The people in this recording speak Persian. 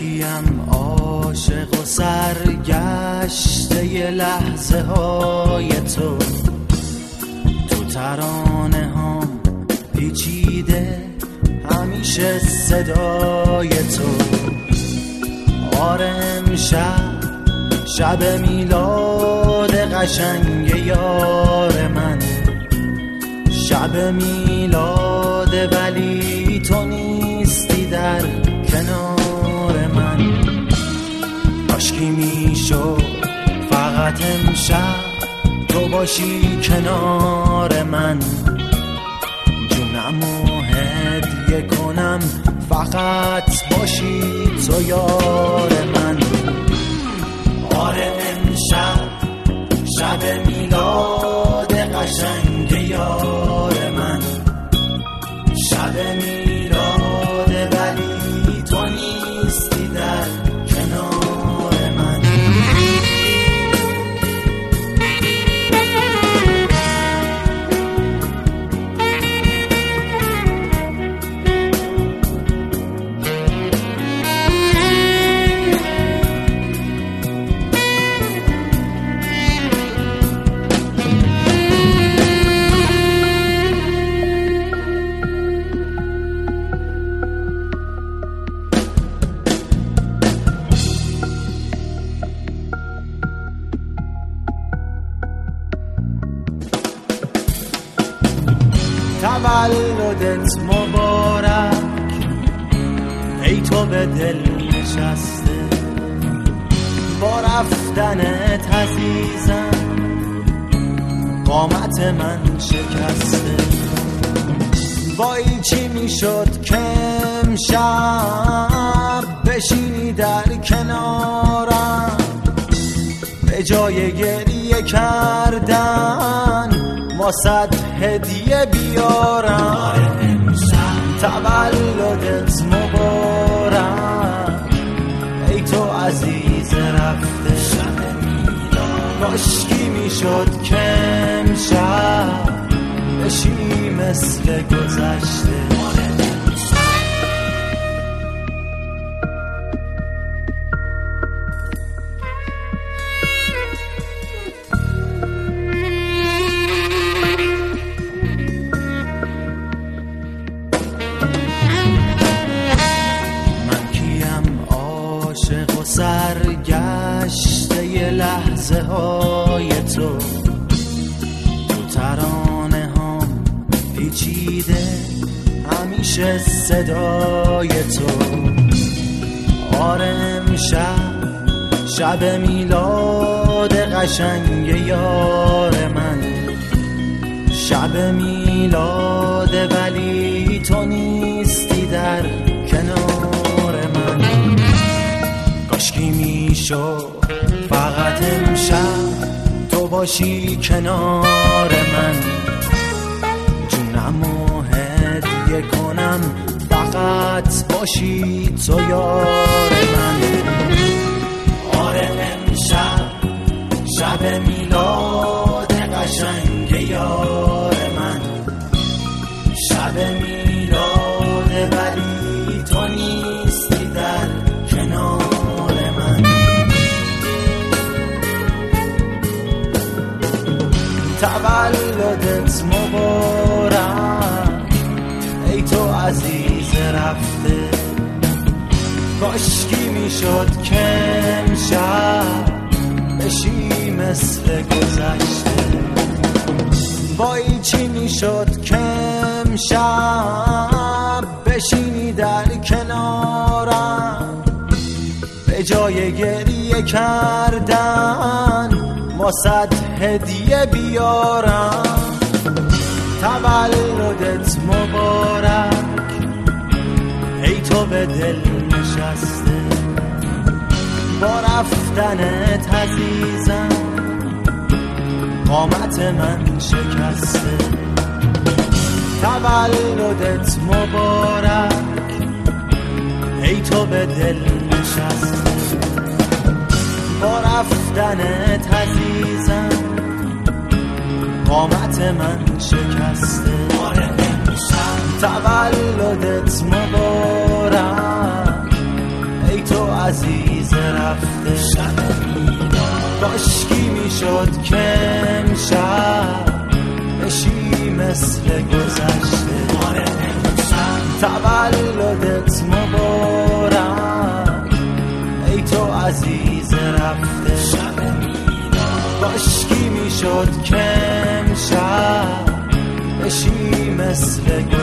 کیم عاشق و سرگشته ی لحظه های تو ترانه هم پیچیده همیشه صدای تو. آره امشب شب میلاد قشنگ یار من، شب میلاده ولی تو نیستی در کنار من. کاشکی میشد فقط امشب تو باشی کنار من، جونمو هدیه کنم فقط باشی تو یار من. آره امشب شب میلاد قشنگ یار من، شب میلاده ولی تو نیستی در کنار من. تولدت مبارک ای تو به دل نشسته، با رفتنت عزیزم قامت من شکسته. وای چی میشد که امشب بشینی در کنارم، به جای گریه کردن واسد هدیه بیارم. تولدت مبارک ای تو عزیز رفته، کاشکی میشد که امشب بشی مثل گذشته. سرگشته ی لحظه های تو ترانه هم پیچیده همیشه صدای تو. آره امشب شب میلاد قشنگ یار من، شب میلاده ولی تو نیستی در کنار من. کاشکی میشد فقط امشب تو باشی کنار من، جونمو هدیه کنم فقط باشی تو یار من. آره امشب شب میلاد قشنگ یار من، شب میلاده ولی تو نیستی در کنار. تولدت مبارک ای تو عزیز رفته، کاشکی میشد که امشب بشی مثل گذشته. وای چی میشد که امشب بشینی در کنارم، به جای گریه کردن واسد هدیه بیارم. تولدت مبارک ای تو به دل نشسته، با رفتنت عزیزم قامت من شکسته. تولدت مبارک ای تو به دل نشسته، با رفتنت عزیزم قامت من شکسته. تولدت مبارک ای تو کاشکی میشد که امشب بشی مثل گذشته. تولدت مبارک ای تو عزیز رفته. کاشکی میشد که امشب بشی مثل گذشته.